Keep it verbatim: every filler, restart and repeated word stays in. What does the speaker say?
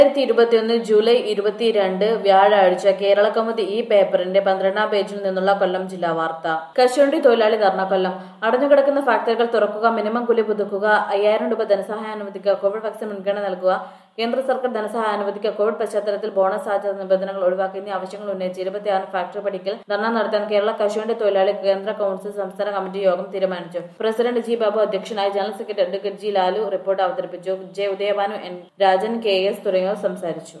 രണ്ടായിരത്തി ഇരുപത്തിയൊന്ന് ജൂലൈ ഇരുപത്തിരണ്ട് വ്യാഴാഴ്ച കേരള കൗമുദി ഈ പേപ്പറിന്റെ പന്ത്രണ്ടാം പേജിൽ നിന്നുള്ള കൊല്ലം ജില്ലാ വാർത്ത. കശുവണ്ടി തൊഴിലാളി ധർണ കൊല്ലം. അടഞ്ഞുകിടക്കുന്ന ഫാക്ടറികൾ തുറക്കുക, മിനിമം കൂലി പുതുക്കുക, അയ്യായിരം രൂപ ധനസഹായം അനുവദിക്കുക, കോവിഡ് വാക്സിൻ മുൻഗണന നൽകുക, കേന്ദ്ര സർക്കാർ ധനസഹായം അനുവദിക്കുക, കോവിഡ് പശ്ചാത്തലത്തിൽ ബോണസ് സാധ്യത നിബന്ധനകൾ ഒഴിവാക്കി എന്നീ ആവശ്യങ്ങൾ ഉന്നയിച്ച് ഇരുപത്തിയാറ് ഫാക്ടറി പടിക്കൽ ധർണ നടത്താൻ കേരള കശുവണ്ടി തൊഴിലാളി കേന്ദ്ര കൗൺസിൽ സംസ്ഥാന കമ്മിറ്റി യോഗം തീരുമാനിച്ചു. പ്രസിഡന്റ് ജി ബാബു അധ്യക്ഷനായി, general secretary advocate G Lalu report അവതരിപ്പിച്ചു. J Udayabhanu, N Rajan, K S തുടങ്ങിയവർ സംസാരിച്ചു.